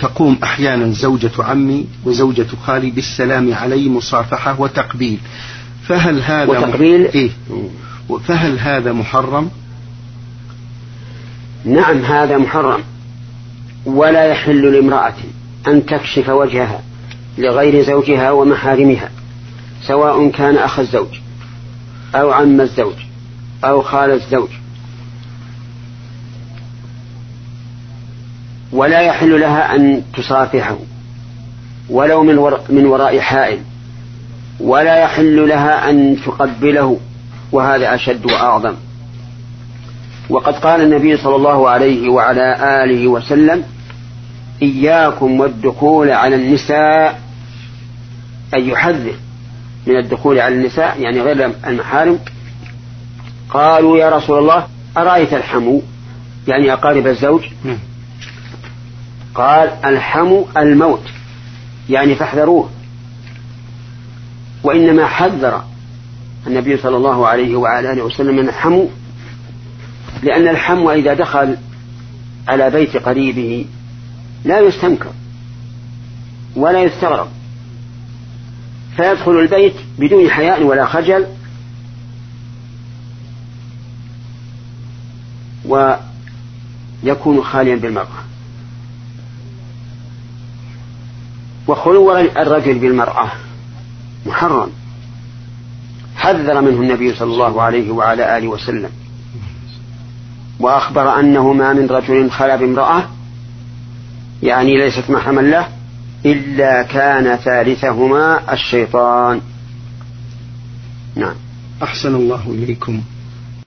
تقوم أحيانا زوجة عمي وزوجة خالي بالسلام علي مصافحة وتقبيل، فهل هذا فهل هذا محرم؟ نعم هذا محرم، ولا يحل لامرأة أن تكشف وجهها لغير زوجها ومحارمها، سواء كان أخ الزوج أو عم الزوج أو خال الزوج، ولا يحل لها أن تصافحه ولو من وراء حائل، ولا يحل لها أن تقبله، وهذا أشد وأعظم. وقد قال النبي صلى الله عليه وعلى آله وسلم: إياكم والدخول على النساء، أي يحذر من الدخول على النساء يعني غير المحارم. قالوا: يا رسول الله أرأيت الحمو، يعني أقارب الزوج؟ قال: الحمو الموت، يعني فاحذروه. وإنما حذر النبي صلى الله عليه وعلى آله وسلم من الحمو، لأن الحمو إذا دخل على بيت قريبه لا يستنكر ولا يستغرب، فيدخل البيت بدون حياء ولا خجل، ويكون خاليا بالمرأة. وخلو الرجل بالمرأة محرم، حذر منه النبي صلى الله عليه وعلى آله وسلم، وأخبر أنه ما من رجل خلا بامرأة يعني ليست محرما له إلا كان ثالثهما الشيطان. نعم. أحسن الله إليكم.